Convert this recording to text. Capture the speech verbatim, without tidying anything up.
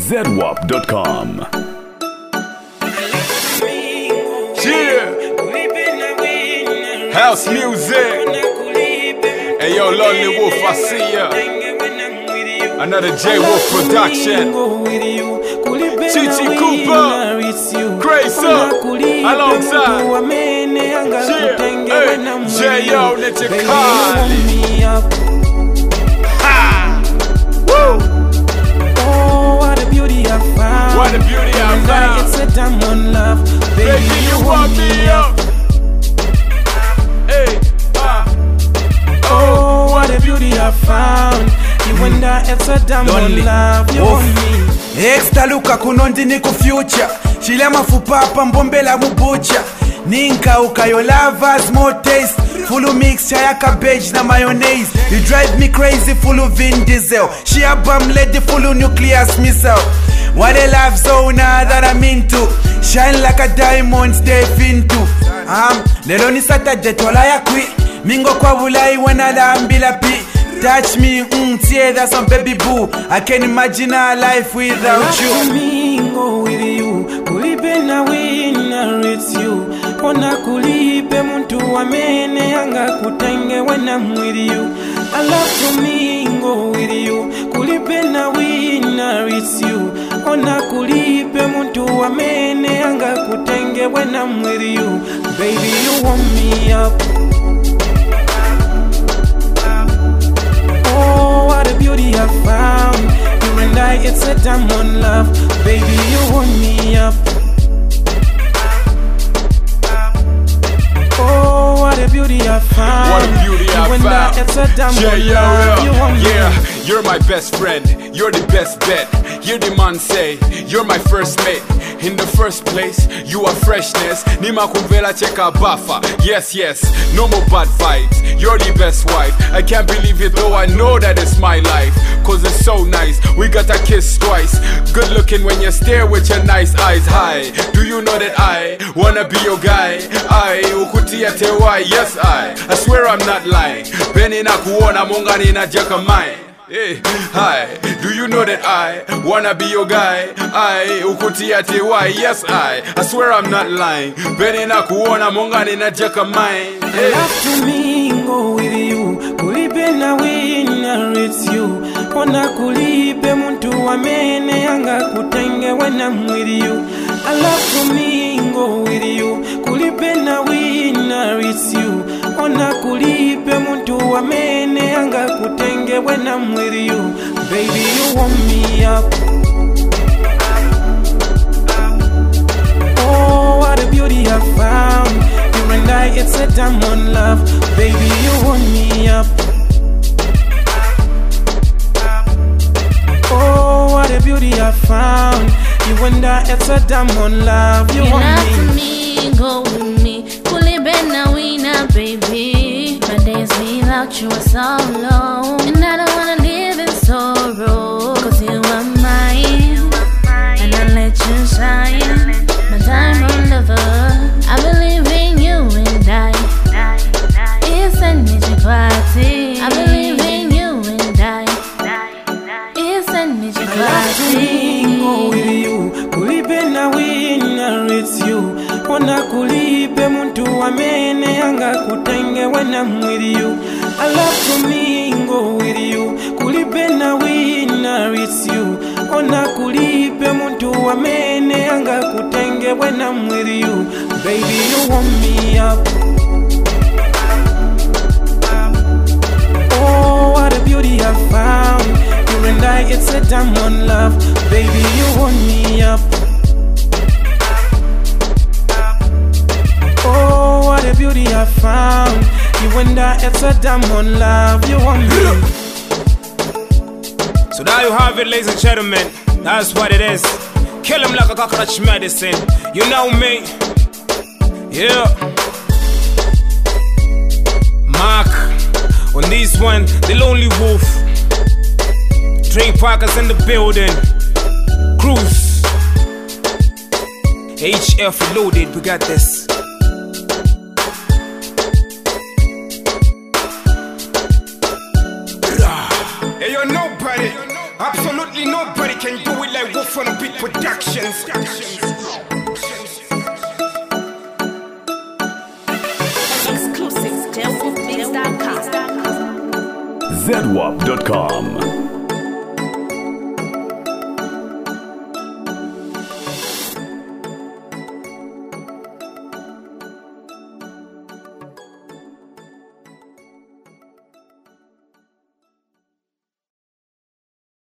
Z W A P dot com. Yeah. House music. Hey yo, Lonely Wolf, I see ya. Another J Wolf production. Chichi Cooper, Grayson, alongside. Yeah, hey, J O, let you call. Ha! Woo! Oh, what a beauty I found. What a beauty I found. It's a diamond love. Baby, Baby, you want me up. Hey, ah. Oh, what a beauty I found. You and I, it's a diamond love. You want me. Extaluka kunondi ni ku future. Shile mafupa hapa mbombela mubucha. Ninka ukayo lava, small taste. Full of mixture ya cabbage na mayonnaise. You drive me crazy, full of Vin Diesel. She a bomb lady, full of nucleus missile. What a love zone that I'm into. Shine like a diamond, stay into. Um, lelo ni Saturday tola ya kwi. Mingo kwa bulai wana la ambila pi. Touch me, mm, tie that's some baby boo. I can't imagine our life without you. Mingo with you. Kulipe na winner, it's you. Ona kulipe muntu wa mene anga kutenge when I'm with you. I love to mingo with you. Kulipe na winner, it's you. Ona kulipe muntu wa mene anga kutenge when I'm with you. Baby, you want me up. Oh, what a beauty I found. You and I, it's a diamond love. Baby, you want me up. Oh, what a beauty I found. What a beauty I you and found. I, it's a diamond Yeah, yeah, love. You want me yeah. You're my best friend. You're the best bet. Hear the man say, you're my first mate. In the first place, you are freshness. Nima kumvela cheka bafa. Yes, yes, no more bad vibes. You're the best wife. I can't believe it though, I know that it's my life. Cause it's so nice, we got a kiss twice. Good looking when you stare with your nice eyes. Hi, do you know that I wanna be your guy? I, ukutia tewa, yes I I swear I'm not lying. Beni na kuona mungani na jaka mine. Hey, hi, do you know that I wanna be your guy? I, ukutia tewa, yes I I swear I'm not lying. Beni na kuona mungani na jaka mine. Hey. Love to mingo with you. Kulipe na winner, it's you. Ona kulipe muntu wa mene anga kutenge when I'm with you. I love to mingo with you. Kulipe na winner, it's you. Ona kulipe muntu wa mene anga kutenge when I'm with you. Baby, you want me up. Oh, what a beauty I found. You and I, it's a diamond love. Baby, you want me up. Oh, what a beauty I found. You and I, it's a diamond love. You, You want love me. me, go with me. Kulibe na wina, baby. My days without you are so long, and I don't wanna live in sorrow. Cause you are mine, and I'll let you shine. My diamond lover, I believe in you and I. It's a magic party. I believe in you and I. It's a magic Mingo with party. you. Kulipe na winner, it's you. Ona kulipe muntu wa mene anga kutenge when I'm with you. I love to mingo with you. Kulipe na winner, it's you. Ona kulipe muntu wa mene anga kutenge when I'm with you. Baby, you want me up. Oh, what a beauty I found. You and I, it's a diamond love. Baby, you want me up. Oh, what a beauty I found. You and I, it's a diamond love. You want me. So now you have it, ladies and gentlemen. That's what it is. Kill him like a cockroach medicine. You know me. Yeah. Mark. On this one, the Lonely Wolf. Dre Parker's in the building. Cruz. H F loaded. We got this. Hey, yo, nobody. Absolutely nobody can do it like Wolf on a Beat Productions. Exclusives, just wolf beats dot com. Z W A P dot com